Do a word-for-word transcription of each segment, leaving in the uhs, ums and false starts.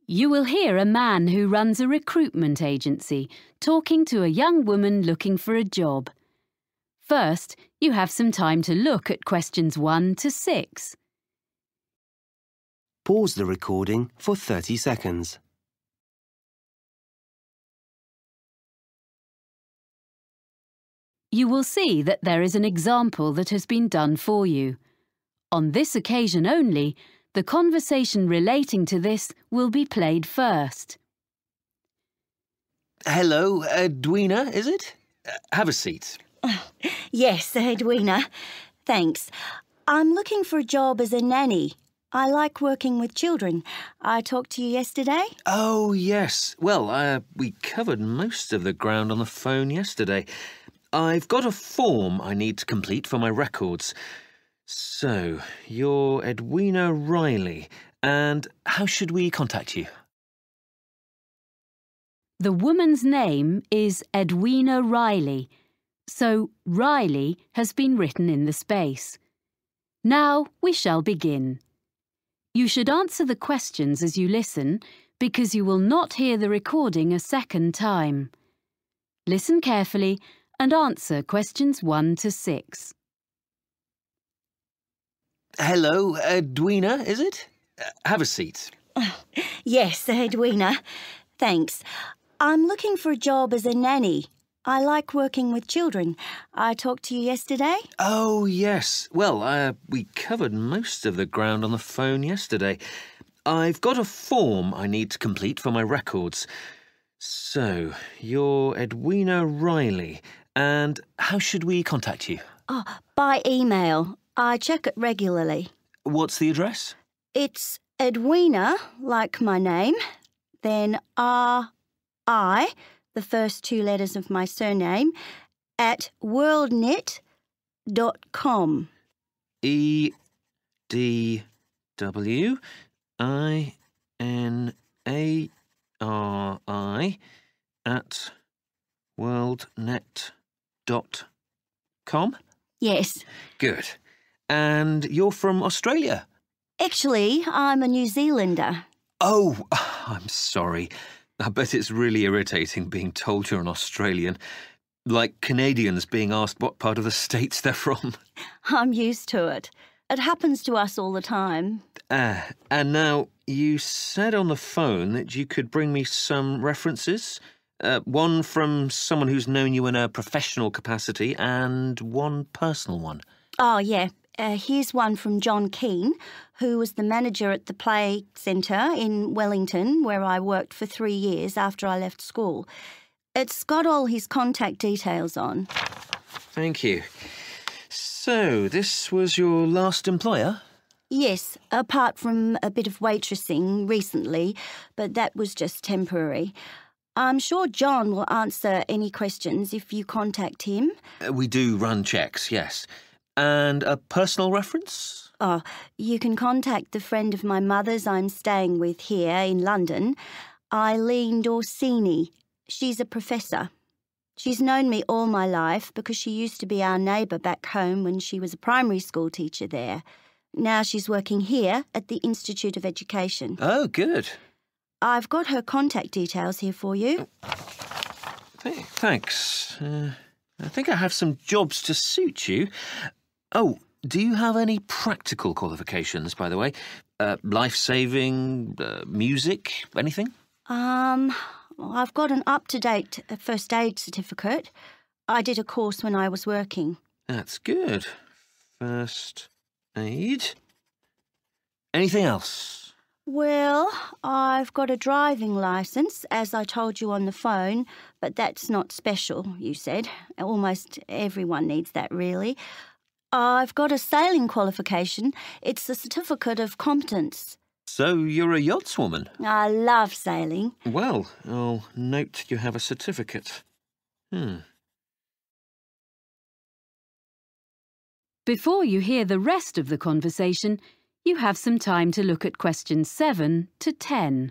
You will hear a man who runs a recruitment agency talking to a young woman looking for a job. First, you have some time to look at questions one to six. Pause the recording for thirty seconds. You will see that there is an example that has been done for you. On this occasion only, the conversation relating to this will be played first. Hello, Edwina, is it? Uh, have a seat. Oh, yes, Edwina. Thanks. I'm looking for a job as a nanny. I like working with children. I talked to you yesterday. Oh, yes. Well, uh, we covered most of the ground on the phone yesterday. I've got a form I need to complete for my records. So, you're Edwina Riley, and how should we contact you? The woman's name is Edwina Riley, so Riley has been written in the space. Now we shall begin. You should answer the questions as you listen, because you will not hear the recording a second time. Listen carefully and answer questions one to six. Hello, Edwina, is it? Uh, have a seat. Oh, yes, Edwina. Thanks. I'm looking for a job as a nanny. I like working with children. I talked to you yesterday. Oh, yes. Well, uh, we covered most of the ground on the phone yesterday. I've got a form I need to complete for my records. So, you're Edwina Riley, and how should we contact you? Oh, by email. I check it regularly. What's the address? It's Edwina, like my name, then R I, the first two letters of my surname, at worldnet dot com. E D W I N A R I at worldnet dot com? Yes. Good. And you're from Australia? Actually, I'm a New Zealander. Oh, I'm sorry. I bet it's really irritating being told you're an Australian. Like Canadians being asked what part of the States they're from. I'm used to it. It happens to us all the time. Ah, and now, you said on the phone that you could bring me some references. Uh, one from someone who's known you in a professional capacity and one personal one. Oh, yeah. Uh, here's one from John Keane, who was the manager at the Play Centre in Wellington, where I worked for three years after I left school. It's got all his contact details on. Thank you. So, this was your last employer? Yes, apart from a bit of waitressing recently, but that was just temporary. I'm sure John will answer any questions if you contact him. Uh, we do run checks, yes. And a personal reference? Oh, you can contact the friend of my mother's I'm staying with here in London, Eileen Dorsini. She's a professor. She's known me all my life because she used to be our neighbour back home when she was a primary school teacher there. Now she's working here at the Institute of Education. Oh, good. I've got her contact details here for you. Th- thanks. Uh, I think I have some jobs to suit you. Oh, do you have any practical qualifications, by the way? Uh, life-saving, uh, music, anything? Um, I've got an up-to-date first aid certificate. I did a course when I was working. That's good. First aid. Anything else? Well, I've got a driving licence, as I told you on the phone, but that's not special, you said. Almost everyone needs that, really. I've got a sailing qualification. It's a certificate of competence. So you're a yachtswoman? I love sailing. Well, I'll note you have a certificate. Hmm. Before you hear the rest of the conversation, you have some time to look at questions seven to ten.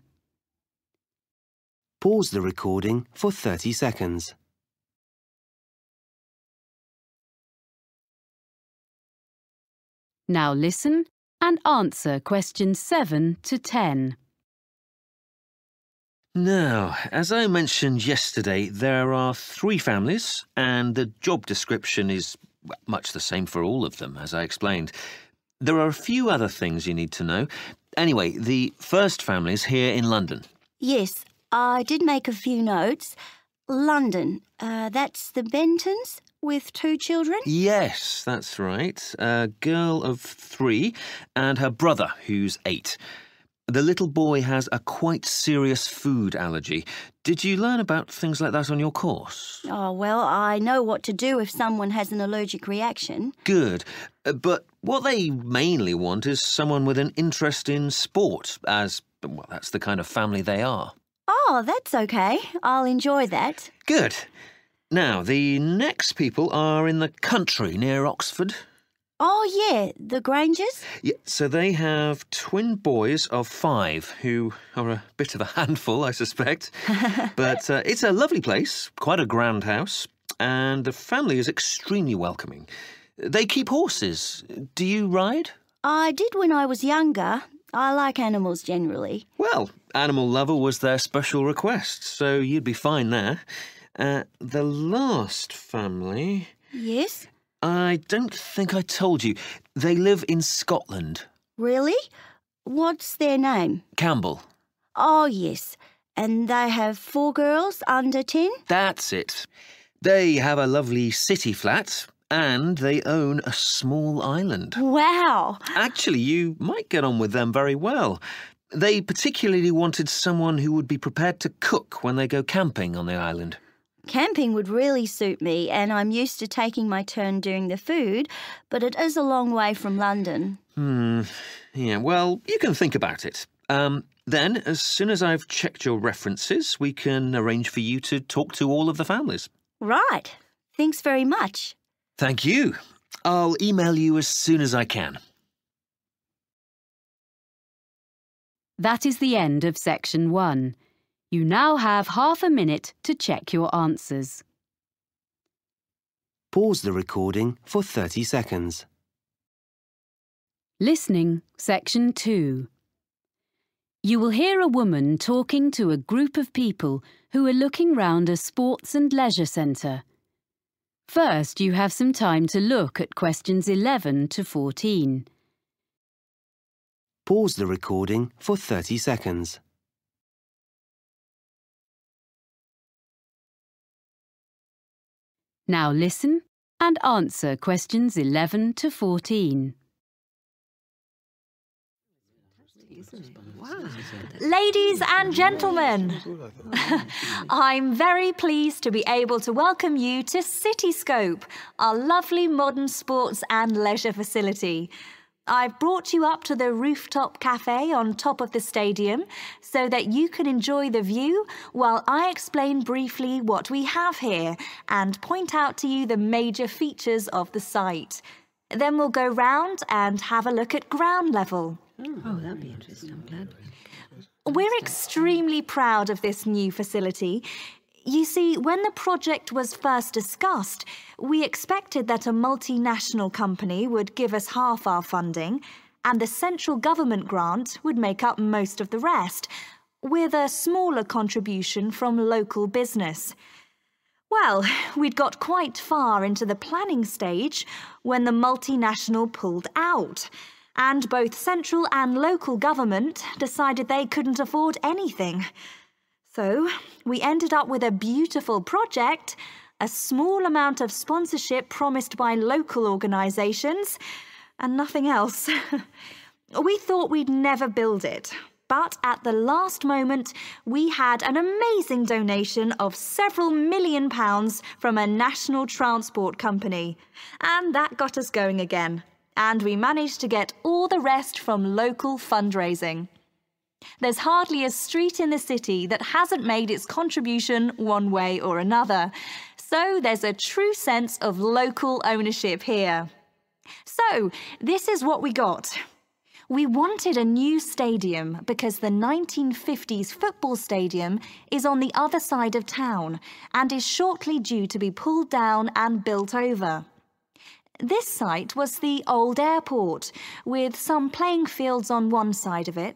Pause the recording for thirty seconds. Now listen and answer questions seven to ten. Now, as I mentioned yesterday, there are three families, and the job description is much the same for all of them, as I explained. There are a few other things you need to know. Anyway, the first family is here in London. Yes, I did make a few notes. London, uh, that's the Bentons with two children? Yes, that's right. A girl of three and her brother, who's eight. The little boy has a quite serious food allergy. Did you learn about things like that on your course? Oh, well, I know what to do if someone has an allergic reaction. Good. Uh, But what they mainly want is someone with an interest in sport, as, well, that's the kind of family they are. Oh, that's okay. I'll enjoy that. Good. Now, the next people are in the country near Oxford. Oh, yeah, the Grangers? Yeah, so they have twin boys of five who are a bit of a handful, I suspect. But uh, it's a lovely place, quite a grand house, and the family is extremely welcoming. They keep horses. Do you ride? I did when I was younger. I like animals generally. Well, Animal Lover was their special request, so you'd be fine there. Uh, the last family... Yes? I don't think I told you. They live in Scotland. Really? What's their name? Campbell. Oh, yes. And they have four girls under ten? That's it. They have a lovely city flat and they own a small island. Wow! Actually, you might get on with them very well. They particularly wanted someone who would be prepared to cook when they go camping on the island. Camping would really suit me, and I'm used to taking my turn doing the food, but it is a long way from London. Hmm. Yeah, well, you can think about it. Um, then, as soon as I've checked your references, we can arrange for you to talk to all of the families. Right. Thanks very much. Thank you. I'll email you as soon as I can. That is the end of section one. You now have half a minute to check your answers. Pause the recording for thirty seconds. Listening, section two. You will hear a woman talking to a group of people who are looking round a sports and leisure centre. First, you have some time to look at questions eleven to fourteen. Pause the recording for thirty seconds. Now listen and answer questions eleven to fourteen. Ladies and gentlemen, I'm very pleased to be able to welcome you to Cityscope, our lovely modern sports and leisure facility. I've brought you up to the rooftop cafe on top of the stadium so that you can enjoy the view while I explain briefly what we have here and point out to you the major features of the site. Then we'll go round and have a look at ground level. Oh, that'd be interesting. I'm glad. We're extremely proud of this new facility. You see, when the project was first discussed, we expected that a multinational company would give us half our funding and the central government grant would make up most of the rest, with a smaller contribution from local business. Well, we'd got quite far into the planning stage when the multinational pulled out, and both central and local government decided they couldn't afford anything. So we ended up with a beautiful project, a small amount of sponsorship promised by local organisations, and nothing else. We thought we'd never build it, but at the last moment we had an amazing donation of several million pounds from a national transport company, and that got us going again, and we managed to get all the rest from local fundraising. There's hardly a street in the city that hasn't made its contribution one way or another. So there's a true sense of local ownership here. So this is what we got. We wanted a new stadium because the nineteen fifties football stadium is on the other side of town and is shortly due to be pulled down and built over. This site was the old airport, with some playing fields on one side of it,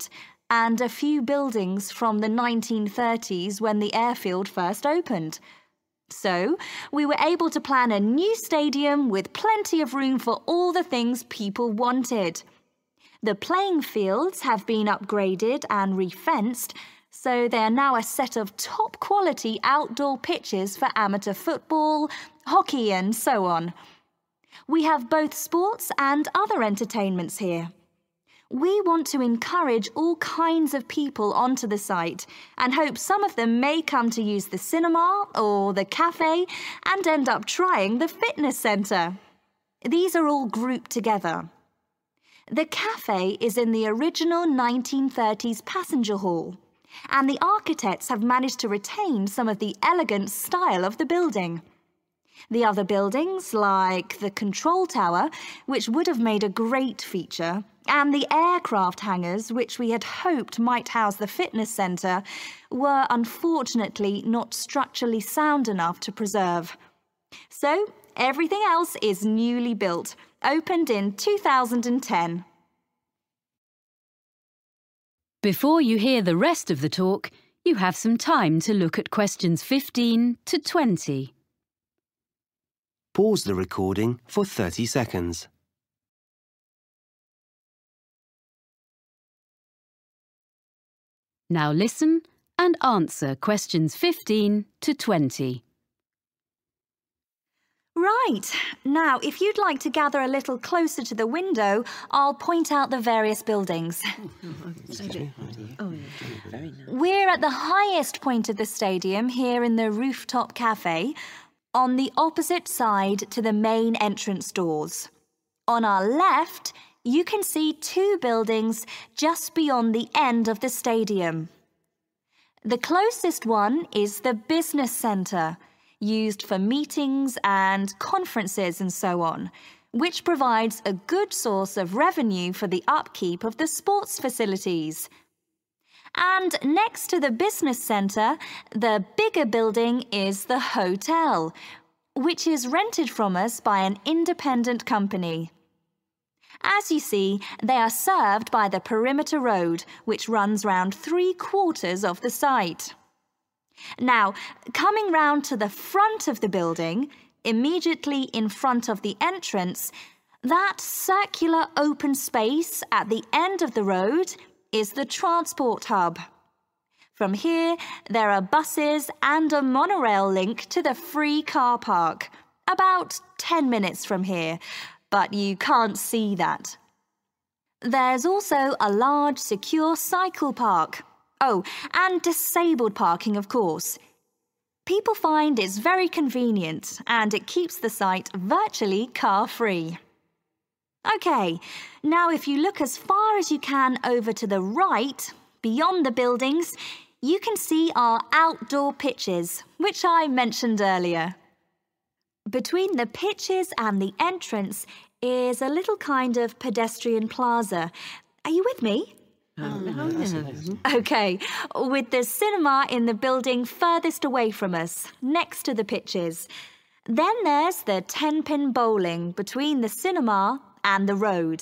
and a few buildings from the nineteen thirties when the airfield first opened. So, we were able to plan a new stadium with plenty of room for all the things people wanted. The playing fields have been upgraded and refenced, so they are now a set of top-quality outdoor pitches for amateur football, hockey and so on. We have both sports and other entertainments here. We want to encourage all kinds of people onto the site and hope some of them may come to use the cinema or the cafe and end up trying the fitness centre. These are all grouped together. The cafe is in the original nineteen thirties passenger hall, and the architects have managed to retain some of the elegant style of the building. The other buildings, like the control tower, which would have made a great feature, and the aircraft hangars, which we had hoped might house the fitness centre, were unfortunately not structurally sound enough to preserve. So, everything else is newly built, opened in two thousand ten. Before you hear the rest of the talk, you have some time to look at questions fifteen to twenty. Pause the recording for thirty seconds. Now listen and answer questions fifteen to twenty. Right. Now, if you'd like to gather a little closer to the window, I'll point out the various buildings. Oh, very nice. We're at the highest point of the stadium here in the rooftop cafe, on the opposite side to the main entrance doors. On our left, you can see two buildings just beyond the end of the stadium. The closest one is the business centre, used for meetings and conferences and so on, which provides a good source of revenue for the upkeep of the sports facilities. And next to the business centre, the bigger building is the hotel, which is rented from us by an independent company. As you see, they are served by the perimeter road, which runs round three quarters of the site. Now, coming round to the front of the building, immediately in front of the entrance, that circular open space at the end of the road is the transport hub. From here, there are buses and a monorail link to the free car park, about ten minutes from here, but you can't see that. There's also a large secure cycle park. Oh, and disabled parking, of course. People find it's very convenient and it keeps the site virtually car-free. OK, now if you look as far as you can over to the right, beyond the buildings, you can see our outdoor pitches, which I mentioned earlier. Between the pitches and the entrance is a little kind of pedestrian plaza. Are you with me? Oh, yeah. OK, with the cinema in the building furthest away from us, next to the pitches. Then there's the ten-pin bowling between the cinema and the road.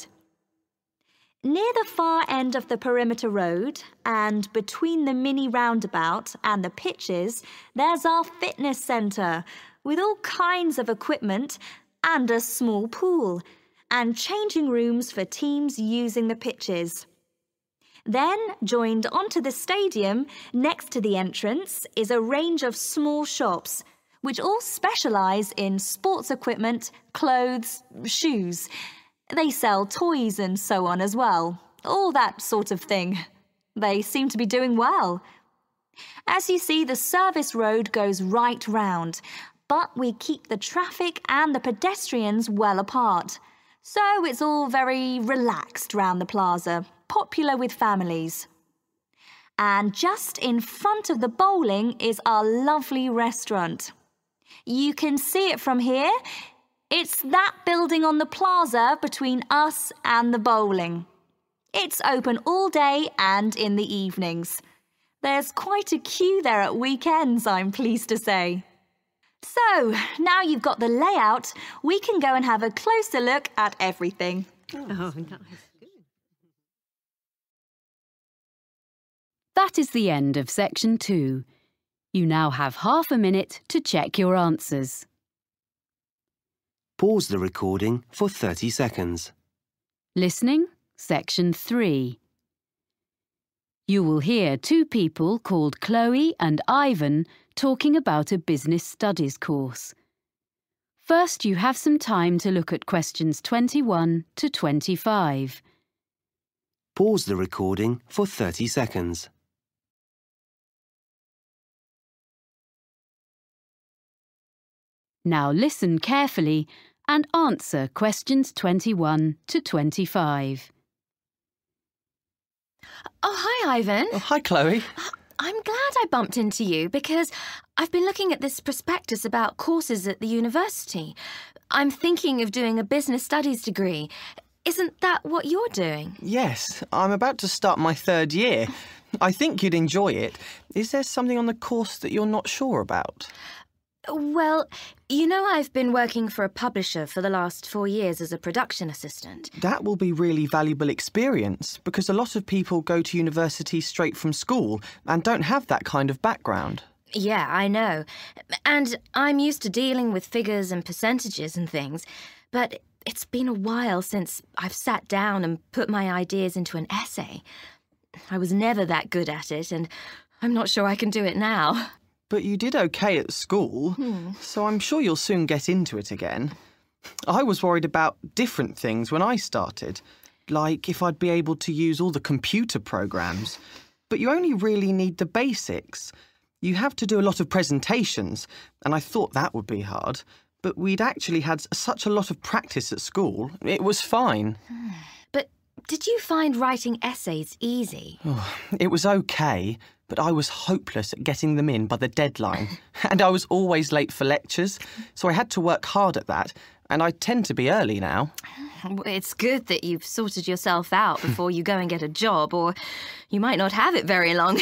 Near the far end of the perimeter road and between the mini roundabout and the pitches, there's our fitness centre with all kinds of equipment and a small pool and changing rooms for teams using the pitches. Then, joined onto the stadium, next to the entrance, is a range of small shops, which all specialise in sports equipment, clothes, shoes. They sell toys and so on as well, all that sort of thing. They seem to be doing well. As you see, the service road goes right round, but we keep the traffic and the pedestrians well apart. So it's all very relaxed round the plaza, popular with families. And just in front of the bowling is our lovely restaurant. You can see it from here. It's that building on the plaza between us and the bowling. It's open all day and in the evenings. There's quite a queue there at weekends, I'm pleased to say. So, now you've got the layout, we can go and have a closer look at everything. Oh, nice. That is the end of section two. You now have half a minute to check your answers. Pause the recording for thirty seconds. Listening, section three. You will hear two people called Chloe and Ivan talking about a business studies course. First, you have some time to look at questions twenty-one to twenty-five. Pause the recording for thirty seconds. Now listen carefully and answer questions twenty-one to twenty-five. Oh, hi, Ivan. Oh, hi, Chloe. I'm glad I bumped into you because I've been looking at this prospectus about courses at the university. I'm thinking of doing a business studies degree. Isn't that what you're doing? Yes, I'm about to start my third year. I think you'd enjoy it. Is there something on the course that you're not sure about? Well, you know I've been working for a publisher for the last four years as a production assistant. That will be really valuable experience because a lot of people go to university straight from school and don't have that kind of background. Yeah, I know. And I'm used to dealing with figures and percentages and things, but it's been a while since I've sat down and put my ideas into an essay. I was never that good at it, and I'm not sure I can do it now. But you did okay at school, hmm. so I'm sure you'll soon get into it again. I was worried about different things when I started, like if I'd be able to use all the computer programs. But you only really need the basics. You have to do a lot of presentations, and I thought that would be hard. But we'd actually had such a lot of practice at school, it was fine. But did you find writing essays easy? Oh, it was okay. But I was hopeless at getting them in by the deadline. And I was always late for lectures, so I had to work hard at that, and I tend to be early now. It's good that you've sorted yourself out before you go and get a job, or you might not have it very long.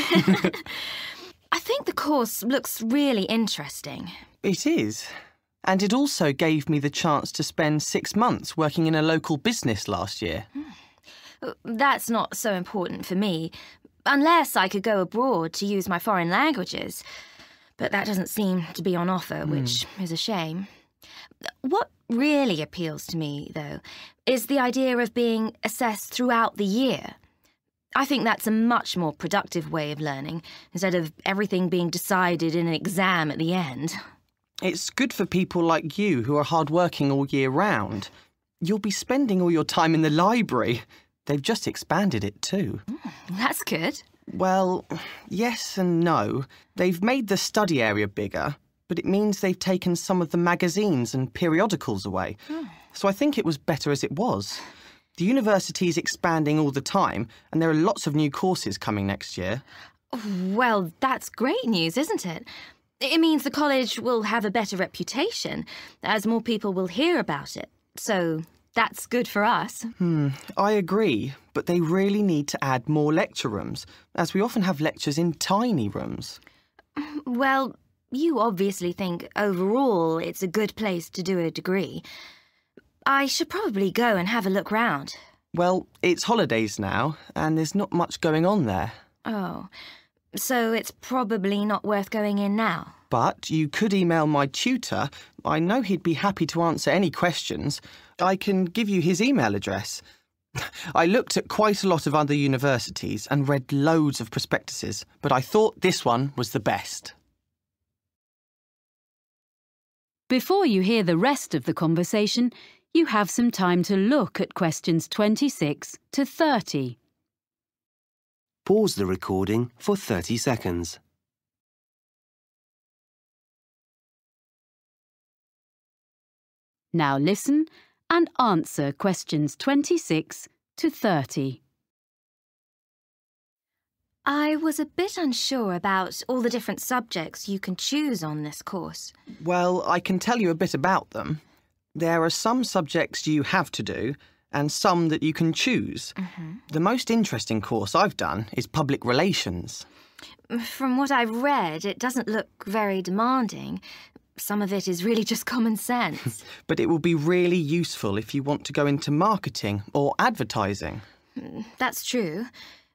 I think the course looks really interesting. It is. And it also gave me the chance to spend six months working in a local business last year. That's not so important for me. Unless I could go abroad to use my foreign languages. But that doesn't seem to be on offer, which mm. is a shame. What really appeals to me, though, is the idea of being assessed throughout the year. I think that's a much more productive way of learning, instead of everything being decided in an exam at the end. It's good for people like you who are hard-working all year round. You'll be spending all your time in the library. They've just expanded it too. Mm, that's good. Well, yes and no. They've made the study area bigger, but it means they've taken some of the magazines and periodicals away. Mm. So I think it was better as it was. The university's expanding all the time, and there are lots of new courses coming next year. Well, that's great news, isn't it? It means the college will have a better reputation, as more people will hear about it. So that's good for us. Hmm, I agree, but they really need to add more lecture rooms, as we often have lectures in tiny rooms. Well, you obviously think overall it's a good place to do a degree. I should probably go and have a look round. Well, it's holidays now, and there's not much going on there. Oh, so it's probably not worth going in now. But you could email my tutor. I know he'd be happy to answer any questions. I can give you his email address. I looked at quite a lot of other universities and read loads of prospectuses, but I thought this one was the best. Before you hear the rest of the conversation, you have some time to look at questions twenty-six to thirty. Pause the recording for thirty seconds. Now listen and answer questions twenty-six to thirty. I was a bit unsure about all the different subjects you can choose on this course. Well, I can tell you a bit about them. There are some subjects you have to do and some that you can choose. Mm-hmm. The most interesting course I've done is public relations. From what I've read, it doesn't look very demanding. Some of it is really just common sense. But it will be really useful if you want to go into marketing or advertising. That's true.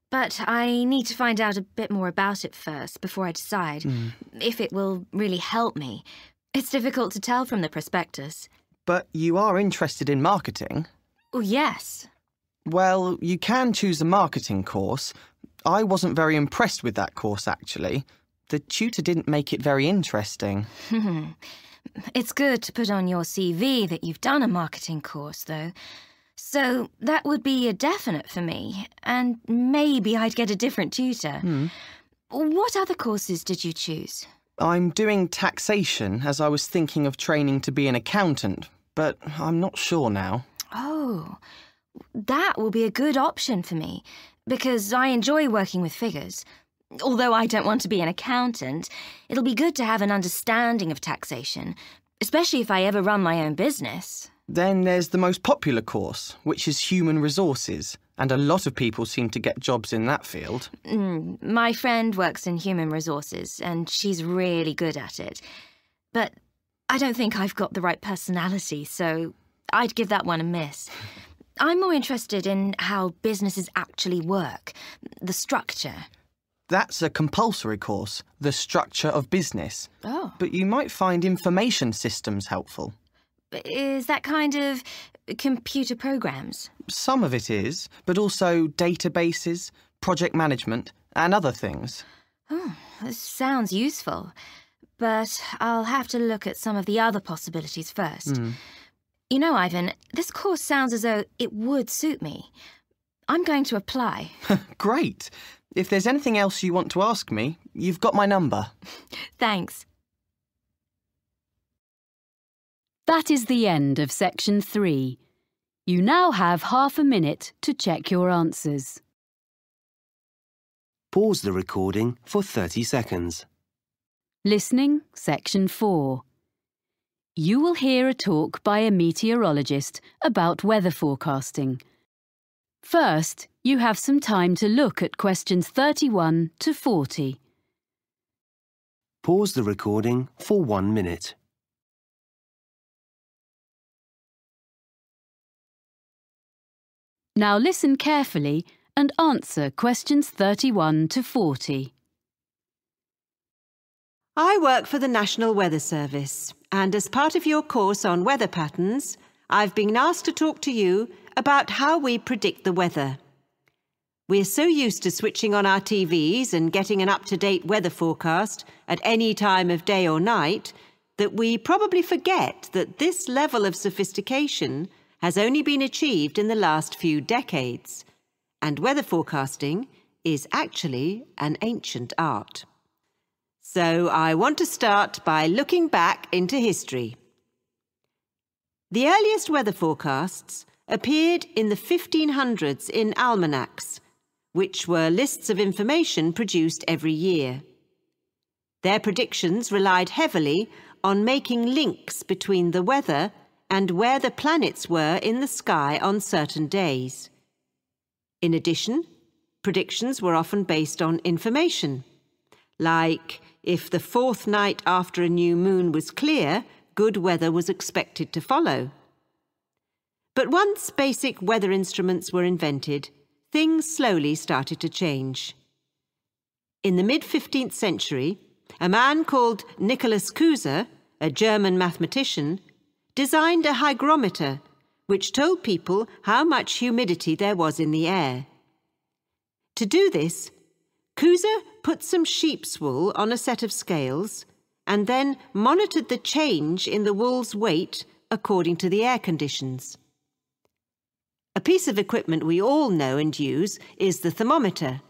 But I need to find out a bit more about it first before I decide Mm. if it will really help me. It's difficult to tell from the prospectus. But you are interested in marketing? Oh, yes. Well, you can choose a marketing course. I wasn't very impressed with that course, actually. The tutor didn't make it very interesting. It's good to put on your C V that you've done a marketing course, though. So that would be a definite for me, and maybe I'd get a different tutor. Mm. What other courses did you choose? I'm doing taxation, as I was thinking of training to be an accountant, but I'm not sure now. Oh, that will be a good option for me, because I enjoy working with figures. Although I don't want to be an accountant, it'll be good to have an understanding of taxation, especially if I ever run my own business. Then there's the most popular course, which is human resources, and a lot of people seem to get jobs in that field. Mm, my friend works in human resources, and she's really good at it. But I don't think I've got the right personality, so I'd give that one a miss. I'm more interested in how businesses actually work, the structure. That's a compulsory course, the structure of business. Oh. But you might find information systems helpful. Is that kind of computer programs? Some of it is, but also databases, project management, and other things. Oh, this sounds useful. But I'll have to look at some of the other possibilities first. Mm. You know, Ivan, this course sounds as though it would suit me. I'm going to apply. Great. If there's anything else you want to ask me, you've got my number. Thanks. That is the end of section three. You now have half a minute to check your answers. Pause the recording for thirty seconds. Listening, section four. You will hear a talk by a meteorologist about weather forecasting. First, you have some time to look at questions thirty-one to forty. Pause the recording for one minute. Now listen carefully and answer questions thirty-one to forty. I work for the National Weather Service, and as part of your course on weather patterns, I've been asked to talk to you about how we predict the weather. We're so used to switching on our T Vs and getting an up-to-date weather forecast at any time of day or night that we probably forget that this level of sophistication has only been achieved in the last few decades, and weather forecasting is actually an ancient art. So I want to start by looking back into history. The earliest weather forecasts appeared in the fifteen hundreds in almanacs, which were lists of information produced every year. Their predictions relied heavily on making links between the weather and where the planets were in the sky on certain days. In addition, predictions were often based on information, like if the fourth night after a new moon was clear, good weather was expected to follow. But once basic weather instruments were invented, things slowly started to change. In the mid-fifteenth century, a man called Nicholas Kuser, a German mathematician, designed a hygrometer which told people how much humidity there was in the air. To do this, Kuser put some sheep's wool on a set of scales and then monitored the change in the wool's weight according to the air conditions. A piece of equipment we all know and use is the thermometer.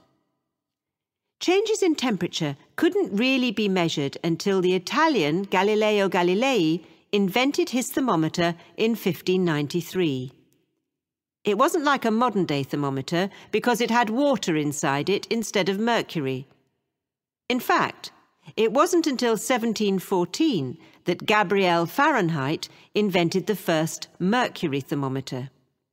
Changes in temperature couldn't really be measured until the Italian Galileo Galilei invented his thermometer in fifteen ninety-three. It wasn't like a modern-day thermometer because it had water inside it instead of mercury. In fact, it wasn't until seventeen fourteen that Gabriel Fahrenheit invented the first mercury thermometer.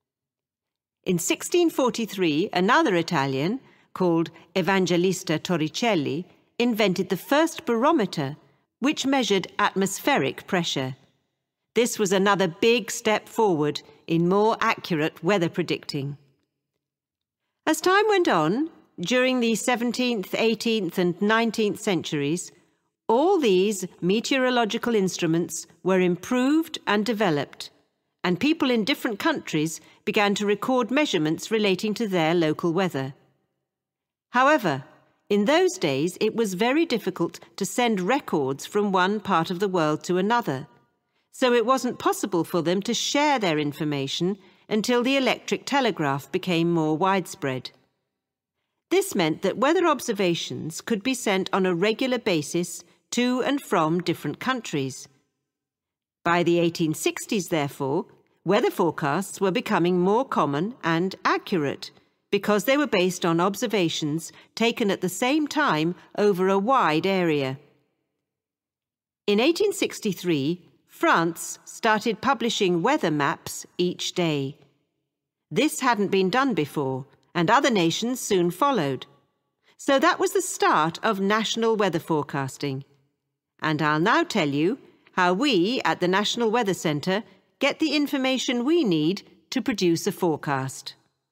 In sixteen forty-three, another Italian, called Evangelista Torricelli, invented the first barometer, which measured atmospheric pressure. This was another big step forward in more accurate weather predicting. As time went on, during the seventeenth, eighteenth and nineteenth centuries, all these meteorological instruments were improved and developed, and people in different countries began to record measurements relating to their local weather. However, in those days it was very difficult to send records from one part of the world to another, so it wasn't possible for them to share their information until the electric telegraph became more widespread. This meant that weather observations could be sent on a regular basis to and from different countries. By the eighteen sixties, therefore, weather forecasts were becoming more common and accurate because they were based on observations taken at the same time over a wide area. In eighteen sixty-three, France started publishing weather maps each day. This hadn't been done before, and other nations soon followed. So that was the start of national weather forecasting. And I'll now tell you how we at the National Weather Centre get the information we need to produce a forecast.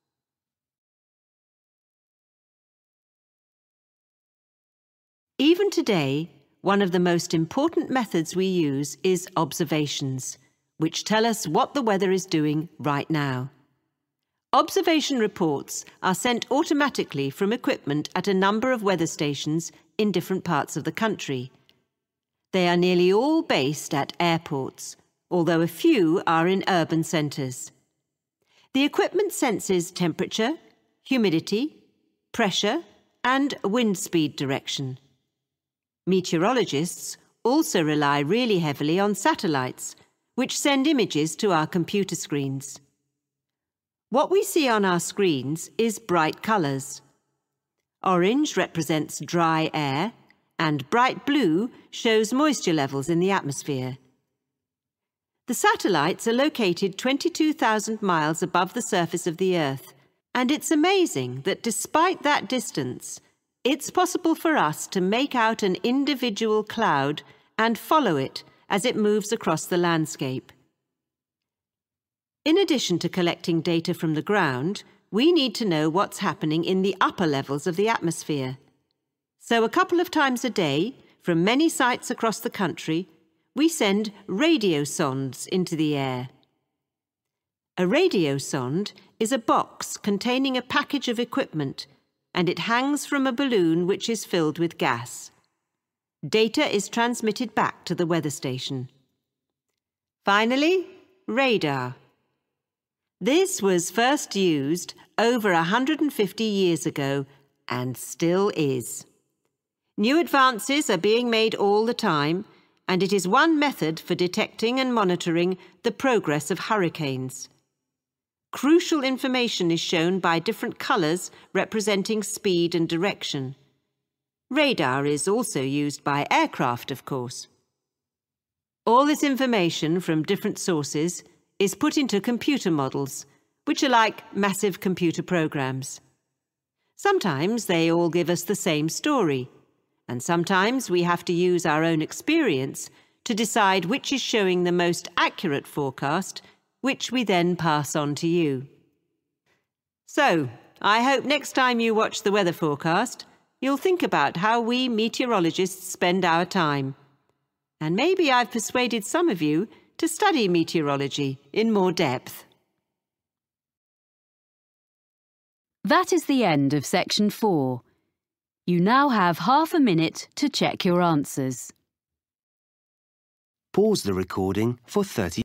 Even today, one of the most important methods we use is observations, which tell us what the weather is doing right now. Observation reports are sent automatically from equipment at a number of weather stations in different parts of the country. They are nearly all based at airports, although a few are in urban centres. The equipment senses temperature, humidity, pressure, and wind speed direction. Meteorologists also rely really heavily on satellites, which send images to our computer screens. What we see on our screens is bright colours. Orange represents dry air, and bright blue shows moisture levels in the atmosphere. The satellites are located twenty-two thousand miles above the surface of the Earth, and it's amazing that despite that distance, it's possible for us to make out an individual cloud and follow it as it moves across the landscape. In addition to collecting data from the ground, we need to know what's happening in the upper levels of the atmosphere. So a couple of times a day, from many sites across the country, we send radio sondes into the air. A radio sonde is a box containing a package of equipment, and it hangs from a balloon which is filled with gas. Data is transmitted back to the weather station. Finally, radar. This was first used over one hundred fifty years ago and still is. New advances are being made all the time, and it is one method for detecting and monitoring the progress of hurricanes. Crucial information is shown by different colours representing speed and direction. Radar is also used by aircraft, of course. All this information from different sources is put into computer models, which are like massive computer programs. Sometimes they all give us the same story, and sometimes we have to use our own experience to decide which is showing the most accurate forecast, which we then pass on to you. So, I hope next time you watch the weather forecast, you'll think about how we meteorologists spend our time. And maybe I've persuaded some of you to study meteorology in more depth. That is the end of section four. You now have half a minute to check your answers. Pause the recording for thirty